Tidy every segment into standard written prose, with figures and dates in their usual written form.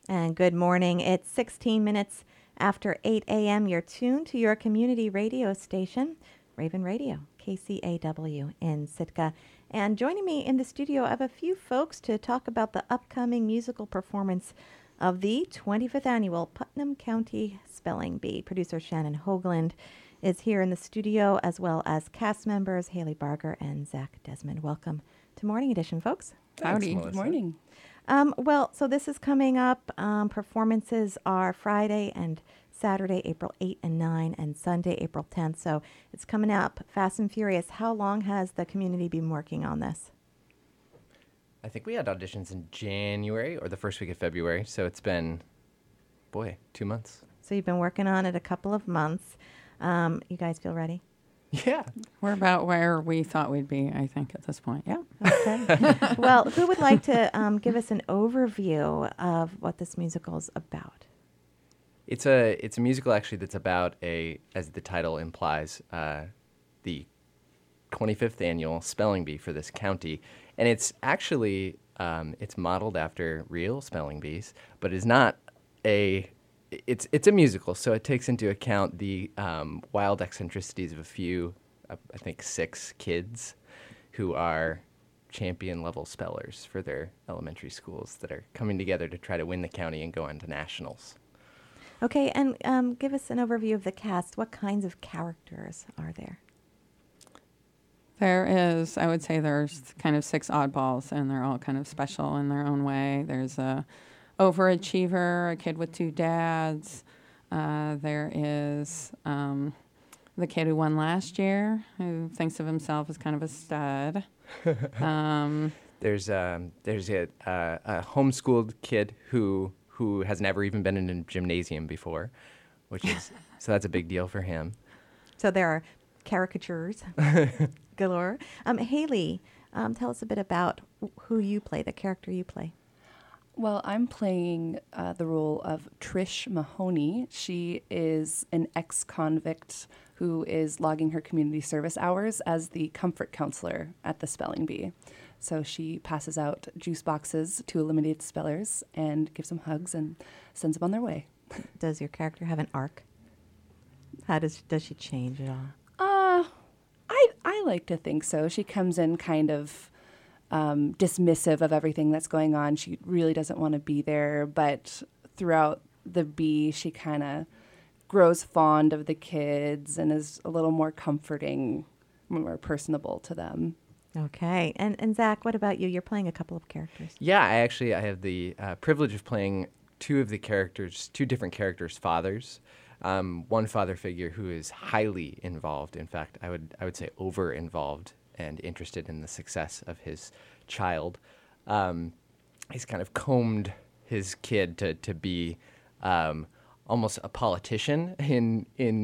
And good morning. It's 16 minutes after 8 a.m. You're tuned to your community radio station, Raven Radio, KCAW in Sitka. And joining me in the studio, I have a few folks to talk about the upcoming musical performance of the 25th annual Putnam County Spelling Bee. Producer Shannon Hoagland is here in the studio, as well as cast members Haley Barger and Zach Desmond. Welcome to Morning Edition, folks. Howdy. Good morning. So this is coming up. Performances are Friday and Saturday, April 8 and 9, and Sunday, April 10th. So it's coming up fast and furious. How long has the community been working on this? I think we had auditions in January or the first week of February, so it's been, 2 months. So you've been working on it a couple of months. You guys feel ready? Yeah. We're about where we thought we'd be, I think, at this point. Yeah. Okay. Well, who would like to give us an overview of what this musical is about? It's a musical actually that's about as the title implies, the 25th annual spelling bee for this county, and it's actually it's modeled after real spelling bees, but is not It's a musical, so it takes into account the wild eccentricities of a few, I think 6 kids who are champion-level spellers for their elementary schools that are coming together to try to win the county and go on to nationals. Okay, and give us an overview of the cast. What kinds of characters are there? There is, I would say there's kind of 6 oddballs, and they're all kind of special in their own way. There's a overachiever, a kid with 2 dads. There is the kid who won last year, who thinks of himself as kind of a stud. There's a homeschooled kid who has never even been in a gymnasium before, so that's a big deal for him. So there are caricatures galore. Haley, tell us a bit about who you play, the character you play. Well, I'm playing the role of Trish Mahoney. She is an ex-convict who is logging her community service hours as the comfort counselor at the Spelling Bee. So she passes out juice boxes to eliminated spellers and gives them hugs and sends them on their way. Does your character have an arc? How does she change at all? I like to think so. She comes in kind of dismissive of everything that's going on. She really doesn't want to be there, but throughout the bee, she kind of grows fond of the kids and is a little more comforting, more personable to them. Okay. And Zach, what about you? You're playing a couple of characters. Yeah, I have the privilege of playing 2 different characters' fathers. One father figure who is highly involved. In fact, I would say over-involved and interested in the success of his child. He's kind of combed his kid to be almost a politician in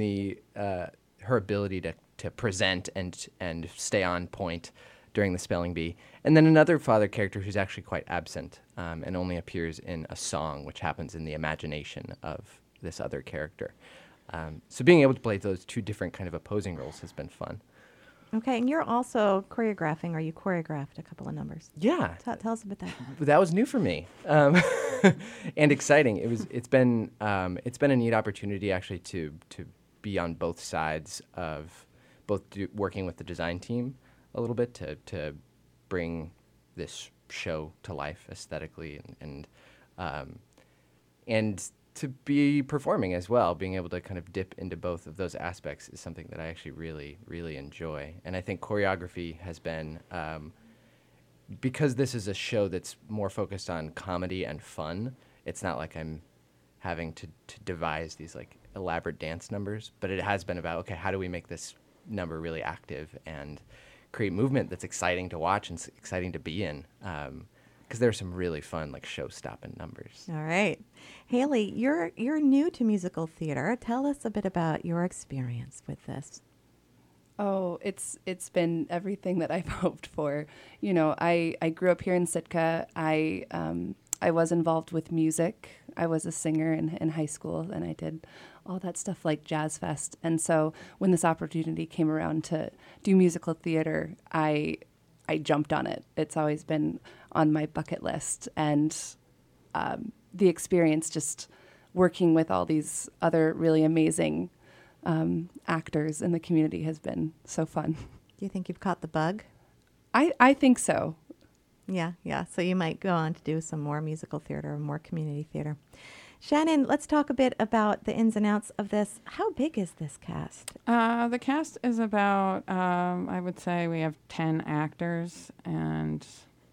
her ability to present and stay on point during the spelling bee. And then another father character who's actually quite absent and only appears in a song, which happens in the imagination of this other character. So being able to play those 2 different kind of opposing roles has been fun. Okay, and you're also choreographing, or you choreographed a couple of numbers. Yeah. Tell us about that. That was new for me, and exciting. It's been a neat opportunity actually to be on both sides of working with the design team a little bit to bring this show to life aesthetically and to be performing as well. Being able to kind of dip into both of those aspects is something that I actually really, really enjoy. And I think choreography has been, because this is a show that's more focused on comedy and fun, it's not like I'm having to devise these like elaborate dance numbers, but it has been about, okay, how do we make this number really active and create movement that's exciting to watch and exciting to be in? Because there's some really fun, like, show-stopping numbers. All right. Haley, you're new to musical theater. Tell us a bit about your experience with this. Oh, it's been everything that I've hoped for. You know, I grew up here in Sitka. I was involved with music. I was a singer in high school, and I did all that stuff like Jazz Fest. And so when this opportunity came around to do musical theater, I jumped on it. It's always been on my bucket list. And the experience just working with all these other really amazing actors in the community has been so fun. Do you think you've caught the bug? I think so. Yeah. So you might go on to do some more musical theater or more community theater. Shannon, let's talk a bit about the ins and outs of this. How big is this cast? The cast is about, I would say we have 10 actors and,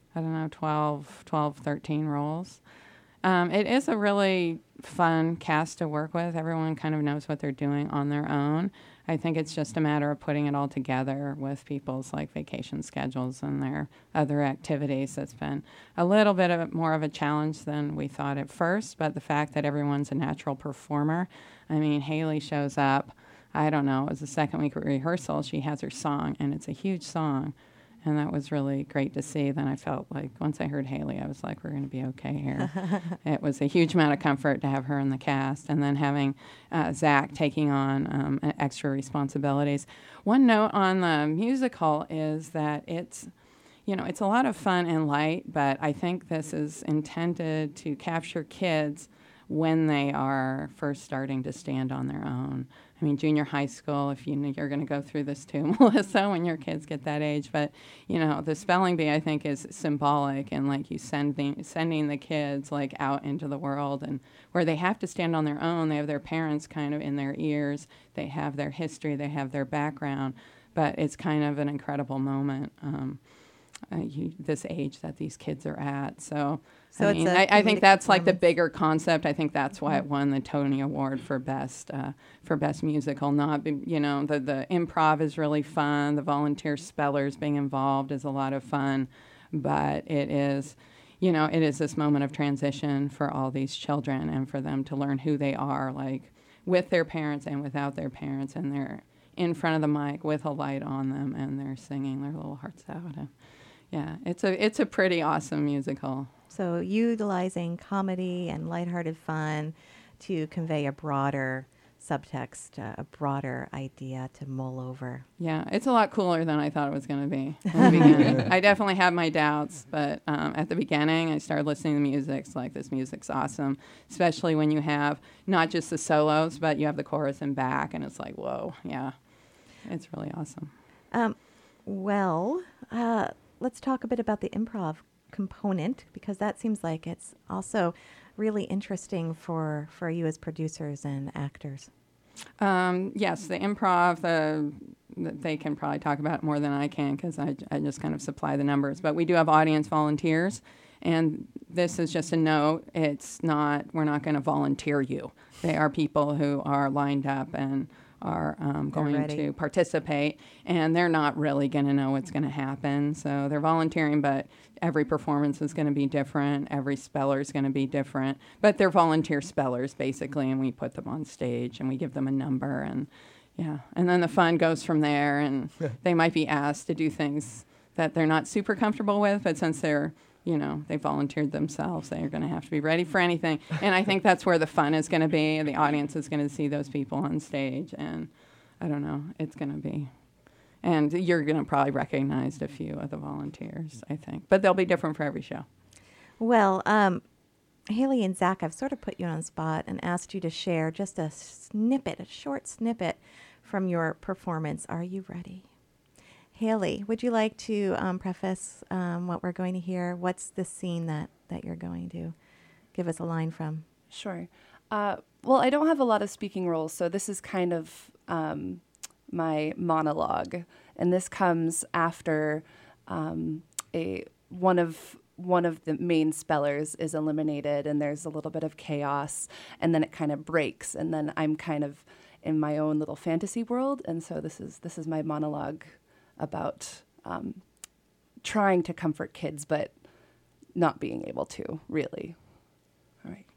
12, 13 roles. It is a really fun cast to work with. Everyone kind of knows what they're doing on their own. I think it's just a matter of putting it all together with people's vacation schedules and their other activities. That's been a little bit more of a challenge than we thought at first, but the fact that everyone's a natural performer. I mean, Haley shows up, it was the second week of rehearsal. She has her song, and it's a huge song. And that was really great to see. Then I felt like once I heard Haley, I was like, we're going to be okay here. It was a huge amount of comfort to have her in the cast. And then having Zach taking on extra responsibilities. One note on the musical is that it's a lot of fun and light, but I think this is intended to capture kids when they are first starting to stand on their own. I mean, junior high school, if you're going to go through this too, Melissa, when your kids get that age. But, the spelling bee, I think, is symbolic and you sending the kids out into the world and where they have to stand on their own. They have their parents kind of in their ears. They have their history. They have their background. But it's kind of an incredible moment, this age that these kids are at. So I think that's the bigger concept. I think that's why it won the Tony Award for best musical. Not the improv is really fun. The volunteer spellers being involved is a lot of fun, but it is this moment of transition for all these children and for them to learn who they are, with their parents and without their parents, and they're in front of the mic with a light on them and they're singing their little hearts out. And yeah, it's a pretty awesome musical. So utilizing comedy and lighthearted fun to convey a broader subtext, a broader idea to mull over. Yeah, it's a lot cooler than I thought it was going to be in the beginning. I definitely had my doubts, but at the beginning, I started listening to music. It's this music's awesome, especially when you have not just the solos, but you have the chorus in back, and it's whoa, yeah, it's really awesome. Let's talk a bit about the improv component, because that seems like it's also really interesting for you as producers and actors. Yes, the improv, they can probably talk about it more than I can because I just kind of supply the numbers. But we do have audience volunteers, and this is just a note. We're not going to volunteer you. They are people who are lined up and are going to participate, and they're not really going to know what's going to happen. So they're volunteering, but every performance is going to be different. Every speller is going to be different. But they're volunteer spellers, basically, and we put them on stage, and we give them a number. And, yeah, and then the fun goes from there, and they might be asked to do things that they're not super comfortable with, but since they're they volunteered themselves, they're going to have to be ready for anything. And I think that's where the fun is going to be. And the audience is going to see those people on stage. And I don't know, it's going to be. And you're going to probably recognize a few of the volunteers, I think. But they'll be different for every show. Well, Haley and Zach, I've sort of put you on the spot and asked you to share just a short snippet from your performance. Are you ready? Haley, would you like to preface what we're going to hear? What's the scene that you're going to give us a line from? Sure. Well, I don't have a lot of speaking roles, so this is kind of my monologue, and this comes after one of the main spellers is eliminated, and there's a little bit of chaos, and then it kind of breaks, and then I'm kind of in my own little fantasy world, and so this is my monologue about trying to comfort kids, but not being able to, really. All right.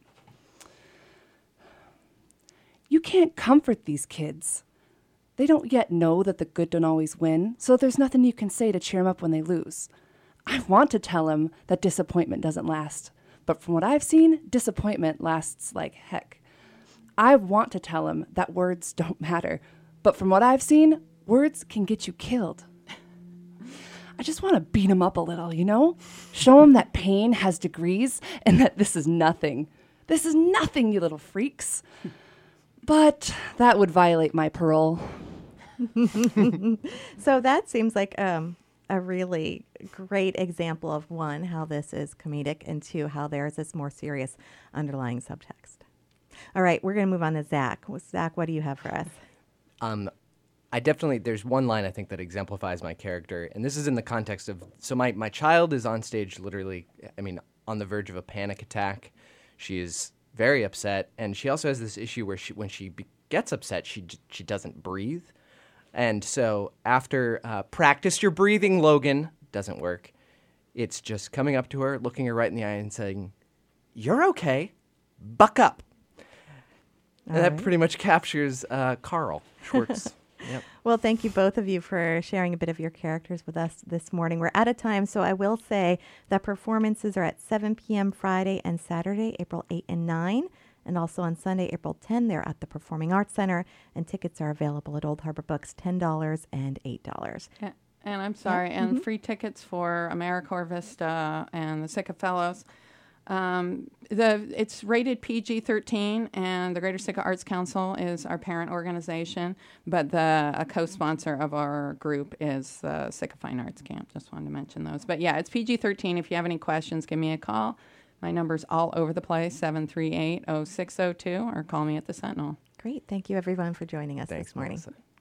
You can't comfort these kids. They don't yet know that the good don't always win, so there's nothing you can say to cheer them up when they lose. I want to tell them that disappointment doesn't last, but from what I've seen, disappointment lasts like heck. I want to tell them that words don't matter, but from what I've seen, words can get you killed. I just want to beat them up a little, Show them that pain has degrees and that this is nothing. This is nothing, you little freaks. But that would violate my parole. So that seems like a really great example of one, how this is comedic, and two, how there's this more serious underlying subtext. All right, we're going to move on to Zach. Zach, what do you have for us? There's one line I think that exemplifies my character, and this is in the context of, so my child is on stage literally, on the verge of a panic attack. She is very upset, and she also has this issue where when she gets upset, she doesn't breathe. And so after practice your breathing, Logan, doesn't work. It's just coming up to her, looking her right in the eye and saying, "You're okay. Buck up." And that pretty much captures Carl Schwartz. Yep. Well, thank you both of you for sharing a bit of your characters with us this morning. We're out of time, so I will say that performances are at 7 p.m. Friday and Saturday, April 8 and 9. And also on Sunday, April 10, they're at the Performing Arts Center, and tickets are available at Old Harbor Books, $10 and $8. Yeah, and I'm sorry, and free tickets for AmeriCorps Vista and the Sitka Fellows. It's rated PG-13, and the Greater Sitka Arts Council is our parent organization, but a co-sponsor of our group is the Sitka Fine Arts Camp. Just wanted to mention those. But yeah, it's PG-13. If you have any questions, give me a call. My number's all over the place, 738-0602, or call me at the Sentinel. Great. Thank you, everyone, for joining us Thanks, this morning. Melissa.